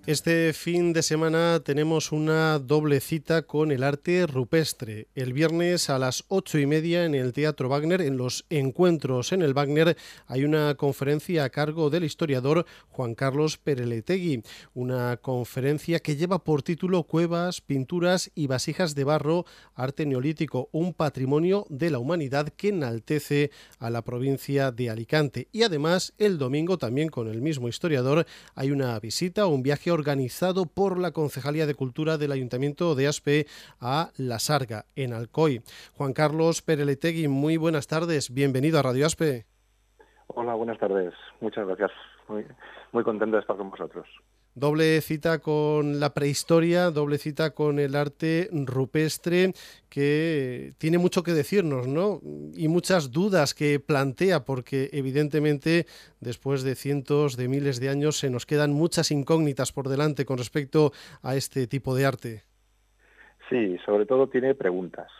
Este fin de semana tenemos una doble cita con el arte rupestre. El viernes a las 8:30 en el Teatro Wagner, en los encuentros en el Wagner, hay una conferencia a cargo del historiador Juan Carlos Pereletegui. Una conferencia que lleva por título Cuevas, pinturas y vasijas de barro, arte neolítico, un patrimonio de la humanidad que enaltece a la provincia de Alicante. Y además, el domingo, también con el mismo historiador, hay una visita o un viaje organizado por la Concejalía de Cultura del Ayuntamiento de Aspe a La Sarga, en Alcoy. Juan Carlos Pereletegui, muy buenas tardes, bienvenido a Radio Aspe. Hola, buenas tardes, muchas gracias, muy contento de estar con vosotros. Doble cita con la prehistoria, doble cita con el arte rupestre, que tiene mucho que decirnos, ¿no? Y muchas dudas que plantea, porque evidentemente después de cientos de miles de años se nos quedan muchas incógnitas por delante con respecto a este tipo de arte. Sí, sobre todo tiene preguntas.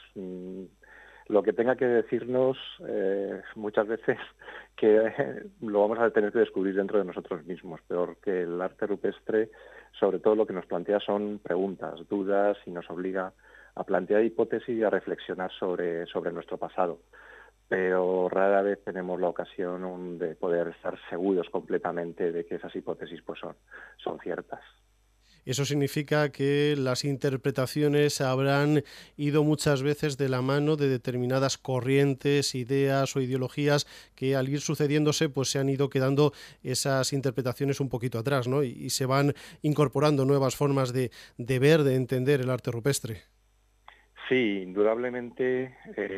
Lo que tenga que decirnos muchas veces que lo vamos a tener que descubrir dentro de nosotros mismos. Peor que el arte rupestre, sobre todo lo que nos plantea son preguntas, dudas, y nos obliga a plantear hipótesis y a reflexionar sobre nuestro pasado. Pero rara vez tenemos la ocasión de poder estar seguros completamente de que esas hipótesis pues son ciertas. Eso significa que las interpretaciones habrán ido muchas veces de la mano de determinadas corrientes, ideas o ideologías que al ir sucediéndose pues se han ido quedando esas interpretaciones un poquito atrás, ¿no? Y se van incorporando nuevas formas de ver, de entender el arte rupestre. Sí, indudablemente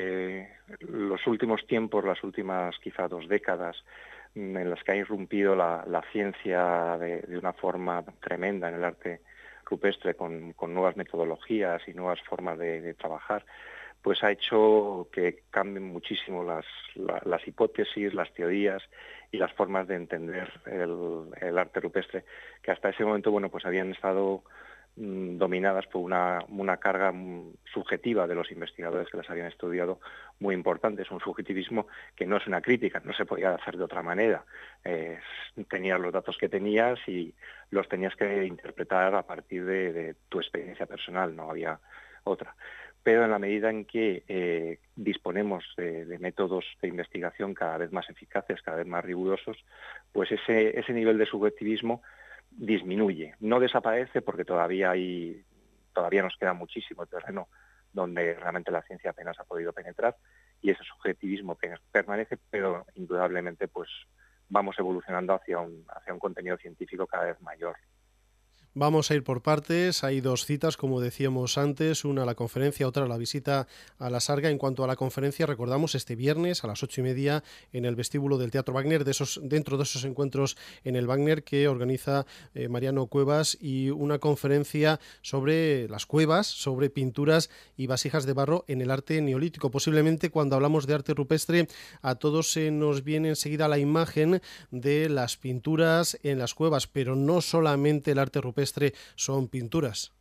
los últimos tiempos, las últimas quizá 2 décadas, en las que ha irrumpido la ciencia de una forma tremenda en el arte rupestre con nuevas metodologías y nuevas formas de trabajar, pues ha hecho que cambien muchísimo las hipótesis, las teorías y las formas de entender el arte rupestre, que hasta ese momento pues habían estado dominadas por una carga subjetiva de los investigadores que las habían estudiado muy importante. Es un subjetivismo que no es una crítica, no se podía hacer de otra manera. Tenías los datos que tenías y los tenías que interpretar a partir de tu experiencia personal, no había otra. Pero en la medida en que disponemos de métodos de investigación cada vez más eficaces, cada vez más rigurosos, pues ese nivel de subjetivismo disminuye, no desaparece porque todavía nos queda muchísimo terreno donde realmente la ciencia apenas ha podido penetrar y ese subjetivismo permanece, pero indudablemente pues vamos evolucionando hacia un contenido científico cada vez mayor. Vamos a ir por partes, hay dos citas, como decíamos antes, una a la conferencia, otra a la visita a La Sarga. En cuanto a la conferencia, recordamos este viernes a las 8:30 en el vestíbulo del Teatro Wagner, dentro de esos encuentros en el Wagner que organiza Mariano Cuevas, y una conferencia sobre las cuevas, sobre pinturas y vasijas de barro en el arte neolítico. Posiblemente cuando hablamos de arte rupestre a todos se nos viene enseguida la imagen de las pinturas en las cuevas, pero no solamente el arte rupestre son pinturas.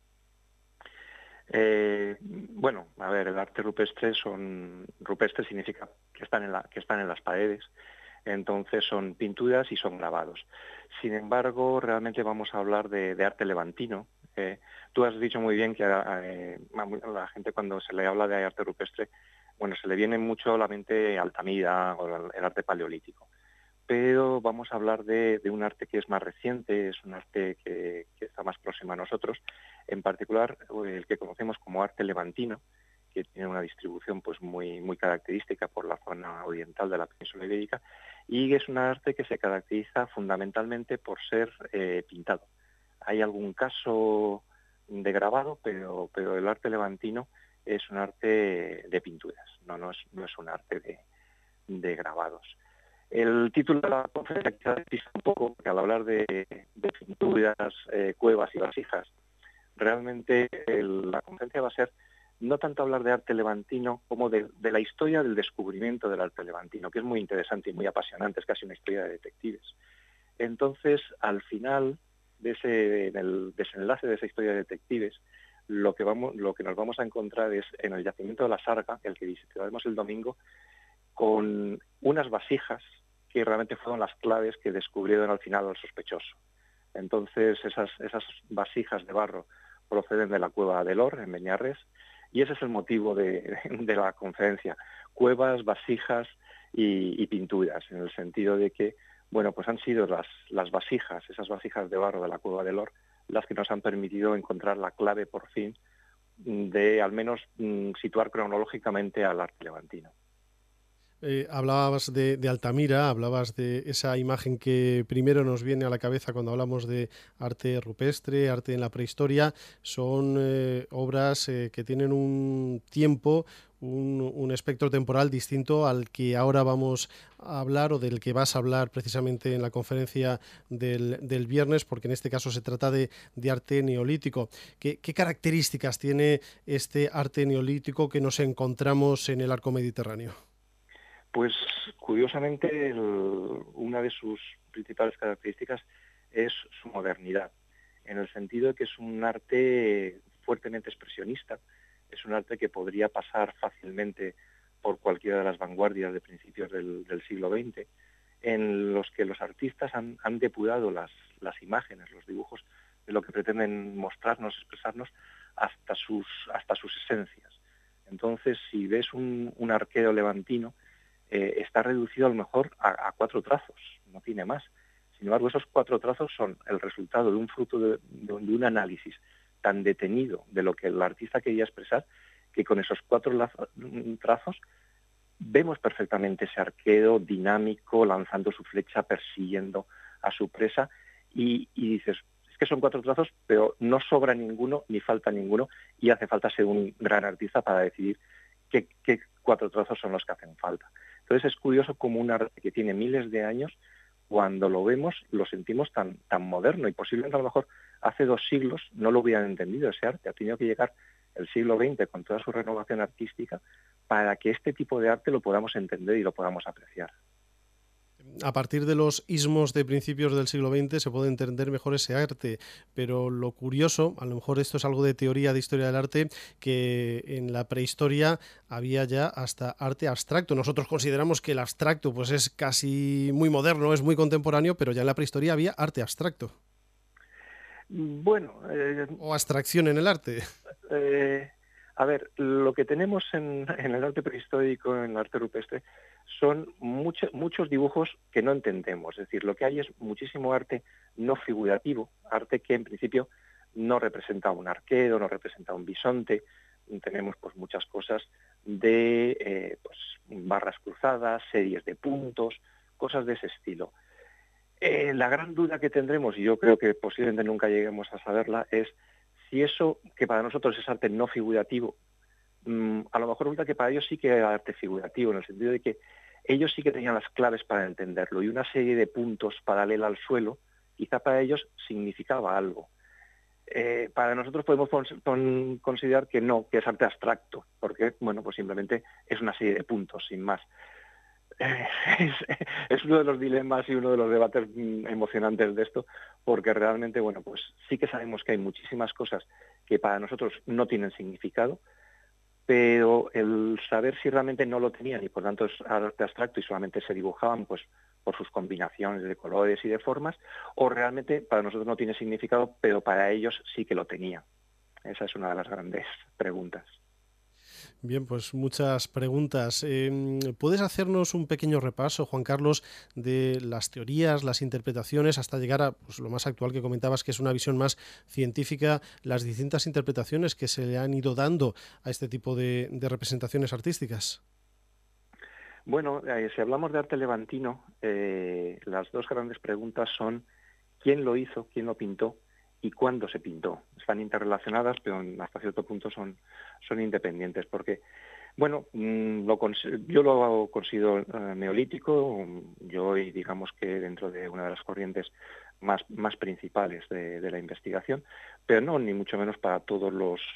Bueno, a ver, el arte rupestre significa que están en las paredes, entonces son pinturas y son grabados. Sin embargo, realmente vamos a hablar de arte levantino. Tú has dicho muy bien que a la gente cuando se le habla de arte rupestre, se le viene mucho a la mente Altamira o el arte paleolítico. Pero vamos a hablar de un arte que es más reciente, es un arte que está más próximo a nosotros, en particular el que conocemos como arte levantino, que tiene una distribución pues muy característica por la zona oriental de la península ibérica, y es un arte que se caracteriza fundamentalmente por ser pintado. Hay algún caso de grabado, pero el arte levantino es un arte de pinturas, no es un arte de grabados. El título de la conferencia quizás dista un poco, porque al hablar de pinturas, cuevas y vasijas, realmente la conferencia va a ser no tanto hablar de arte levantino como de la historia del descubrimiento del arte levantino, que es muy interesante y muy apasionante, es casi una historia de detectives. Entonces, al final del desenlace de esa historia de detectives, lo que nos vamos a encontrar es en el yacimiento de la Sarga, el que visitaremos el domingo, con unas vasijas que realmente fueron las claves que descubrieron al final al sospechoso. Entonces esas vasijas de barro proceden de la cueva del Or, en Beñarres, y ese es el motivo de la conferencia. Cuevas, vasijas y pinturas, en el sentido de que, bueno, pues han sido las vasijas, esas vasijas de barro de la cueva del Or, las que nos han permitido encontrar la clave, por fin, de al menos situar cronológicamente al arte levantino. Hablabas de Altamira, hablabas de esa imagen que primero nos viene a la cabeza cuando hablamos de arte rupestre, arte en la prehistoria. Son obras que tienen un tiempo, un espectro temporal distinto al que ahora vamos a hablar o del que vas a hablar precisamente en la conferencia del viernes, porque en este caso se trata de arte neolítico. ¿Qué características tiene este arte neolítico que nos encontramos en el arco mediterráneo? Pues curiosamente una de sus principales características es su modernidad, en el sentido de que es un arte fuertemente expresionista, es un arte que podría pasar fácilmente por cualquiera de las vanguardias de principios del siglo XX, en los que los artistas han depurado las imágenes, los dibujos de lo que pretenden mostrarnos, expresarnos, hasta sus esencias. Entonces, si ves un arquero levantino, está reducido a lo mejor a 4 trazos, no tiene más. Sin embargo, esos 4 trazos son el resultado de un fruto de un análisis tan detenido de lo que el artista quería expresar, que con esos 4 trazos vemos perfectamente ese arquero dinámico, lanzando su flecha, persiguiendo a su presa, y dices, es que son 4 trazos, pero no sobra ninguno, ni falta ninguno, y hace falta ser un gran artista para decidir qué 4 trazos son los que hacen falta. Entonces es curioso cómo un arte que tiene miles de años, cuando lo vemos, lo sentimos tan moderno, y posiblemente a lo mejor hace 2 siglos no lo hubieran entendido ese arte. Ha tenido que llegar el siglo XX con toda su renovación artística para que este tipo de arte lo podamos entender y lo podamos apreciar. A partir de los ismos de principios del siglo XX se puede entender mejor ese arte, pero lo curioso, a lo mejor esto es algo de teoría de historia del arte, que en la prehistoria había ya hasta arte abstracto. Nosotros consideramos que el abstracto pues es casi muy moderno, es muy contemporáneo, pero ya en la prehistoria había arte abstracto. Bueno, O abstracción en el arte. A ver, lo que tenemos en el arte prehistórico, en el arte rupestre, son muchos dibujos que no entendemos. Es decir, lo que hay es muchísimo arte no figurativo, arte que en principio no representa un arquero, no representa un bisonte. Tenemos pues muchas cosas de pues, barras cruzadas, series de puntos, cosas de ese estilo. La gran duda que tendremos, y yo creo que posiblemente nunca lleguemos a saberla, es si eso, que para nosotros es arte no figurativo, a lo mejor resulta que para ellos sí que era arte figurativo, en el sentido de que ellos sí que tenían las claves para entenderlo, y una serie de puntos paralela al suelo, quizá para ellos significaba algo. Para nosotros podemos considerar que no, que es arte abstracto, porque, bueno, pues simplemente es una serie de puntos, sin más. Es, es uno de los dilemas y uno de los debates emocionantes de esto, porque realmente, bueno, pues sí que sabemos que hay muchísimas cosas que para nosotros no tienen significado, pero el saber si realmente no lo tenían y por tanto es arte abstracto y solamente se dibujaban pues por sus combinaciones de colores y de formas, o realmente para nosotros no tiene significado, pero para ellos sí que lo tenía. Esa es una de las grandes preguntas. Bien, pues muchas preguntas. ¿Puedes hacernos un pequeño repaso, Juan Carlos, de las teorías, las interpretaciones, hasta llegar a pues, lo más actual que comentabas, que es una visión más científica, las distintas interpretaciones que se le han ido dando a este tipo de representaciones artísticas? Bueno, si hablamos de arte levantino, las 2 grandes preguntas son quién lo hizo, quién lo pintó y cuándo se pintó. Están interrelacionadas, pero hasta cierto punto son independientes, porque, bueno, yo lo considero neolítico, yo y digamos que dentro de una de las corrientes más principales de la investigación, pero no, ni mucho menos para todos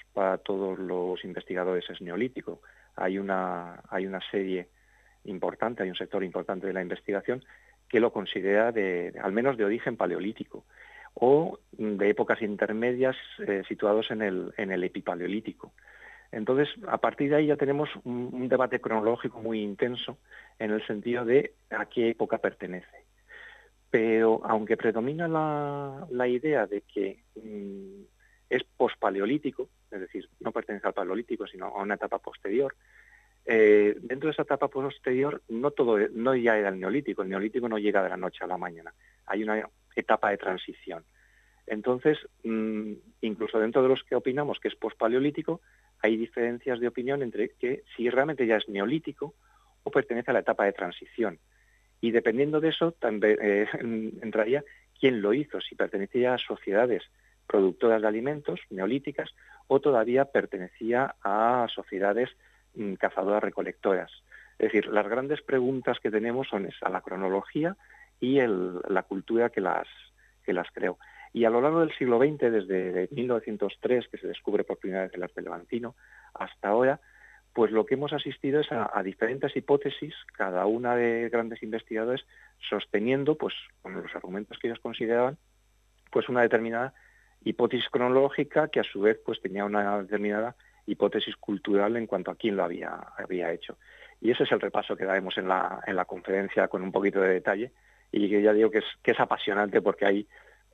los investigadores es neolítico. Hay una serie importante, hay un sector importante de la investigación que lo considera al menos de origen paleolítico o de épocas intermedias situados en el epipaleolítico. Entonces, a partir de ahí ya tenemos un debate cronológico muy intenso en el sentido de a qué época pertenece. pero aunque predomina la idea de que es pospaleolítico, es decir, no pertenece al paleolítico, sino a una etapa posterior, dentro de esa etapa posterior no ya era el neolítico no llega de la noche a la mañana, hay una etapa de transición. Entonces, incluso dentro de los que opinamos que es pospaleolítico, hay diferencias de opinión entre que si realmente ya es neolítico o pertenece a la etapa de transición. Y dependiendo de eso, también entraría quién lo hizo, si pertenecía a sociedades productoras de alimentos neolíticas o todavía pertenecía a sociedades cazadoras recolectoras. Es decir, las grandes preguntas que tenemos son esa, la cronología y la cultura que las creó. Y a lo largo del siglo XX, desde 1903, que se descubre por primera vez el arte levantino, hasta ahora, pues lo que hemos asistido es a diferentes hipótesis, cada una de grandes investigadores sosteniendo, pues con los argumentos que ellos consideraban, pues una determinada hipótesis cronológica que a su vez pues tenía una determinada hipótesis cultural en cuanto a quién lo había hecho. Y ese es el repaso que daremos en la conferencia con un poquito de detalle, y que ya digo que es apasionante porque hay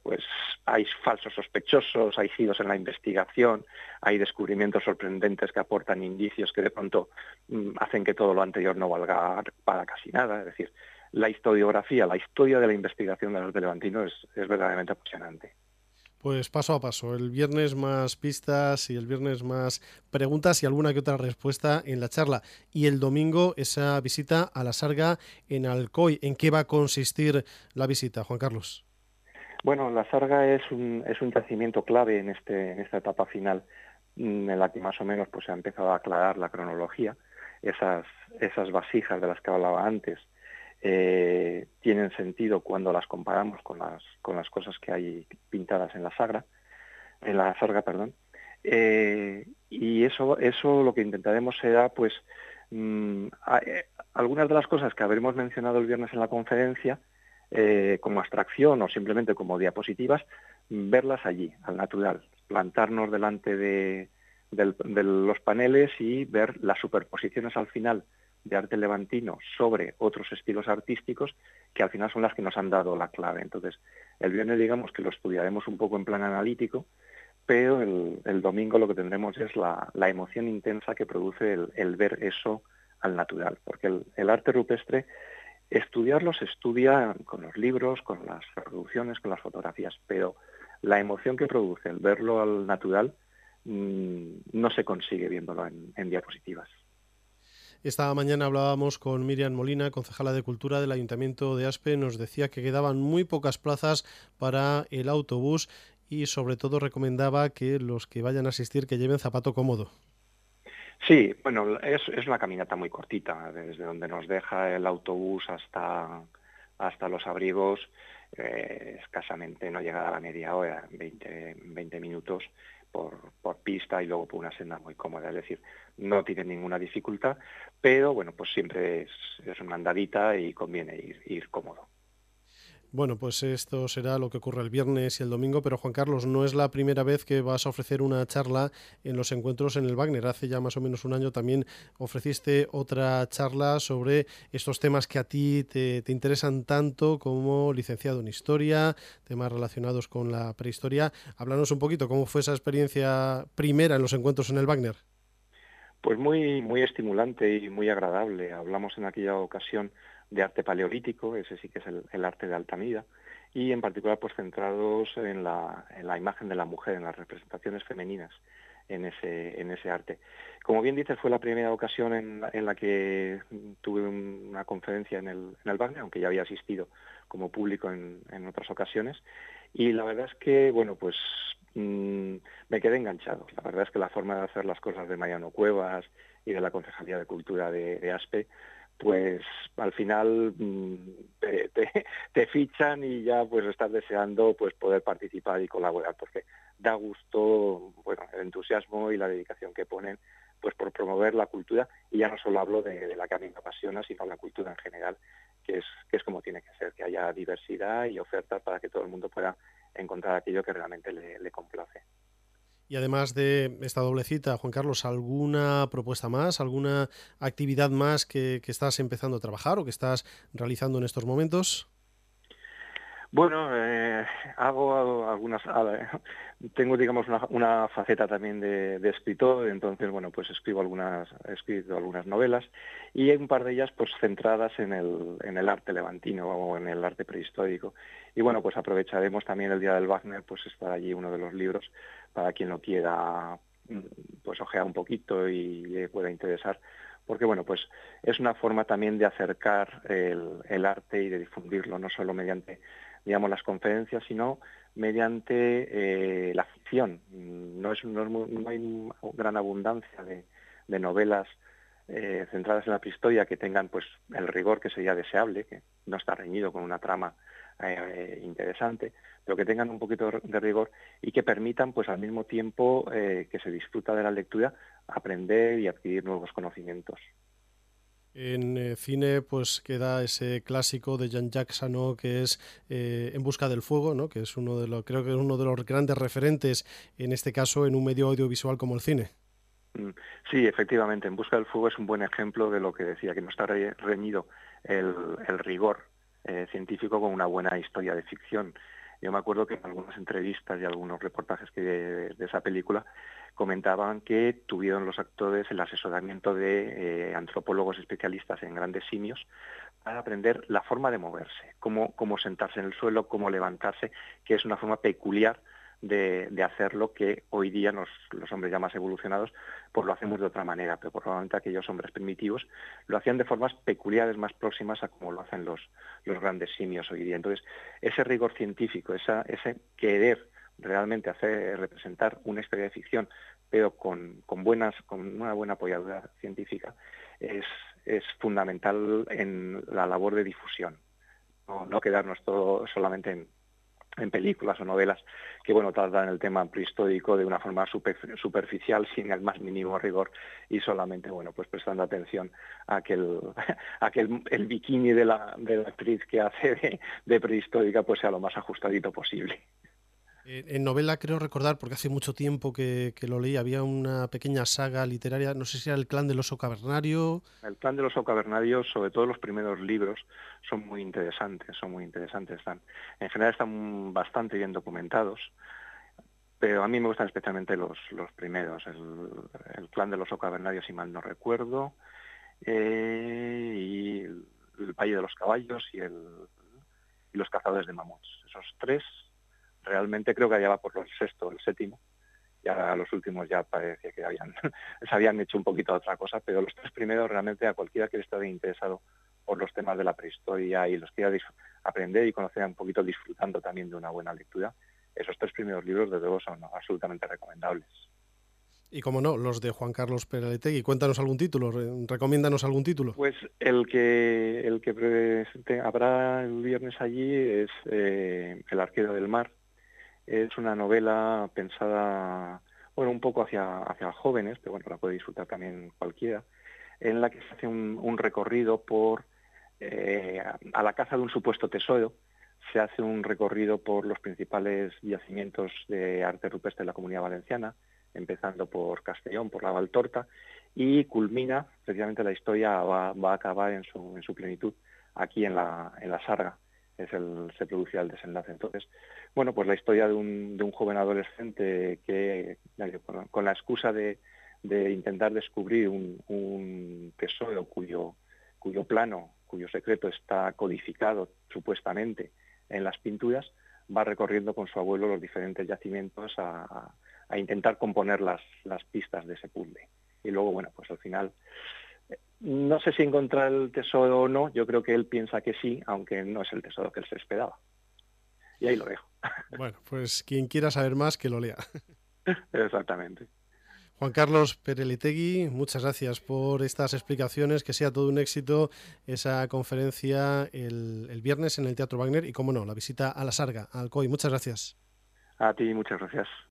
falsos sospechosos, hay giros en la investigación, hay descubrimientos sorprendentes que aportan indicios que de pronto hacen que todo lo anterior no valga para casi nada. Es decir, la historiografía, la historia de la investigación del arte levantino es verdaderamente apasionante. Pues paso a paso, el viernes más pistas y el viernes más preguntas y alguna que otra respuesta en la charla. Y el domingo esa visita a la Sarga en Alcoy. ¿En qué va a consistir la visita, Juan Carlos? Bueno, la Sarga es un yacimiento clave en esta etapa final, en la que más o menos pues se ha empezado a aclarar la cronología. Esas vasijas de las que hablaba antes tienen sentido cuando las comparamos con las cosas que hay pintadas en la Sarga, perdón. Y eso lo que intentaremos será pues algunas de las cosas que habremos mencionado el viernes en la conferencia, como abstracción o simplemente como diapositivas, verlas allí, al natural, plantarnos delante de los paneles y ver las superposiciones al final de arte levantino sobre otros estilos artísticos que al final son las que nos han dado la clave. Entonces, el viernes digamos que lo estudiaremos un poco en plan analítico, pero el domingo lo que tendremos es la emoción intensa que produce el ver eso al natural, porque el arte rupestre, estudiarlo se estudia con los libros, con las reproducciones, con las fotografías, pero la emoción que produce el verlo al natural no se consigue viéndolo en diapositivas. Esta mañana hablábamos con Miriam Molina, concejala de Cultura del Ayuntamiento de Aspe. Nos decía que quedaban muy pocas plazas para el autobús y sobre todo recomendaba que los que vayan a asistir que lleven zapato cómodo. Sí, bueno, es una caminata muy cortita, desde donde nos deja el autobús hasta los abrigos, escasamente no llega a la media hora, 20 minutos por pista y luego por una senda muy cómoda, es decir, no tiene ninguna dificultad, pero bueno, pues siempre es una andadita y conviene ir cómodo. Bueno, pues esto será lo que ocurre el viernes y el domingo, pero Juan Carlos, no es la primera vez que vas a ofrecer una charla en los encuentros en el Wagner. Hace ya más o menos un año también ofreciste otra charla sobre estos temas que a ti te interesan tanto como licenciado en Historia, temas relacionados con la prehistoria. Háblanos un poquito, ¿cómo fue esa experiencia primera en los encuentros en el Wagner? Pues muy estimulante y muy agradable. Hablamos en aquella ocasión de arte paleolítico, ese sí que es el arte de Altamira, y en particular pues centrados en la imagen de la mujer, en las representaciones femeninas en ese arte. Como bien dices, fue la primera ocasión en la que tuve una conferencia en el Wagner, aunque ya había asistido como público en otras ocasiones, y la verdad es que, bueno, pues me quedé enganchado. La verdad es que la forma de hacer las cosas de Mariano Cuevas y de la Concejalía de Cultura de Aspe, pues al final te fichan y ya pues estás deseando pues poder participar y colaborar, porque da gusto, bueno, el entusiasmo y la dedicación que ponen pues por promover la cultura, y ya no solo hablo de la que a mí me apasiona, sino la cultura en general, que es como tiene que ser, que haya diversidad y ofertas para que todo el mundo pueda encontrar aquello que realmente le complace. Y además de esta doble cita, Juan Carlos, ¿alguna propuesta más, alguna actividad más que estás empezando a trabajar o que estás realizando en estos momentos? Bueno, hago algunas, tengo digamos una faceta también de escritor, entonces bueno, pues he escrito algunas novelas y hay un par de ellas pues centradas en el arte levantino o en el arte prehistórico. Y bueno, pues aprovecharemos también el Día del Wagner, pues estar allí uno de los libros para quien lo quiera pues ojear un poquito y le pueda interesar, porque bueno, pues es una forma también de acercar el arte y de difundirlo, no solo mediante, digamos, las conferencias, sino mediante la ficción. No hay gran abundancia de novelas centradas en la prehistoria que tengan pues el rigor que sería deseable, que no está reñido con una trama interesante, pero que tengan un poquito de rigor y que permitan pues al mismo tiempo que se disfruta de la lectura aprender y adquirir nuevos conocimientos. En cine pues queda ese clásico de Jean-Jacques Sano que es En busca del fuego, ¿no? Que es creo que es uno de los grandes referentes en este caso en un medio audiovisual como el cine. Sí, efectivamente, En busca del fuego es un buen ejemplo de lo que decía, que no está reñido el rigor científico con una buena historia de ficción. Yo me acuerdo que en algunas entrevistas y algunos reportajes de esa película comentaban que tuvieron los actores el asesoramiento de antropólogos especialistas en grandes simios para aprender la forma de moverse, cómo sentarse en el suelo, cómo levantarse, que es una forma peculiar de hacerlo que hoy día los hombres ya más evolucionados pues lo hacemos de otra manera, pero probablemente aquellos hombres primitivos lo hacían de formas peculiares más próximas a como lo hacen los grandes simios hoy día. Entonces, ese rigor científico, ese querer realmente representar una historia de ficción, pero con una buena apoyadura científica, es fundamental en la labor de difusión. No quedarnos todo solamente en películas o novelas que bueno tratan el tema prehistórico de una forma superficial, sin el más mínimo rigor y solamente bueno pues prestando atención a que el bikini de la actriz que hace de prehistórica pues sea lo más ajustadito posible. En novela creo recordar, porque hace mucho tiempo que lo leí, había una pequeña saga literaria, no sé si era El clan del oso cavernario. El plan de los cavernarios, sobre todo los primeros libros, son muy interesantes. En general están bastante bien documentados, pero a mí me gustan especialmente los primeros, el clan de los cavernarios, si mal no recuerdo, y el Valle de los Caballos y los Cazadores de Mamuts. Esos tres, realmente creo que allá va por el sexto o el séptimo. Ya los últimos ya parecía que se habían hecho un poquito a otra cosa, pero los tres primeros realmente a cualquiera que esté interesado por los temas de la prehistoria y los quiera aprender y conocer un poquito disfrutando también de una buena lectura, esos tres primeros libros desde luego son absolutamente recomendables. Y como no, los de Juan Carlos Peralettegui. Cuéntanos algún título, recomiéndanos algún título. Pues habrá el viernes allí es El arquero del mar. Es una novela pensada, bueno, un poco hacia jóvenes, pero bueno, la puede disfrutar también cualquiera, en la que se hace un recorrido a la caza de un supuesto tesoro. Se hace un recorrido por los principales yacimientos de arte rupestre de la Comunidad Valenciana, empezando por Castellón, por la Valtorta, y culmina, precisamente la historia va a acabar en su plenitud aquí en la Sarga. Se producirá el desenlace. Entonces, bueno, pues la historia de un joven adolescente que, con la excusa de intentar descubrir un tesoro cuyo plano, cuyo secreto está codificado supuestamente en las pinturas, va recorriendo con su abuelo los diferentes yacimientos a intentar componer las pistas de ese puzzle. Y luego, bueno, pues al final no sé si encontrar el tesoro o no, yo creo que él piensa que sí, aunque no es el tesoro que él se esperaba. Y ahí lo dejo. Bueno, pues quien quiera saber más, que lo lea. Exactamente. Juan Carlos Peralettegui, muchas gracias por estas explicaciones, que sea todo un éxito esa conferencia el viernes en el Teatro Wagner y, como no, la visita a la Sarga, a Alcoy. Muchas gracias. A ti muchas gracias.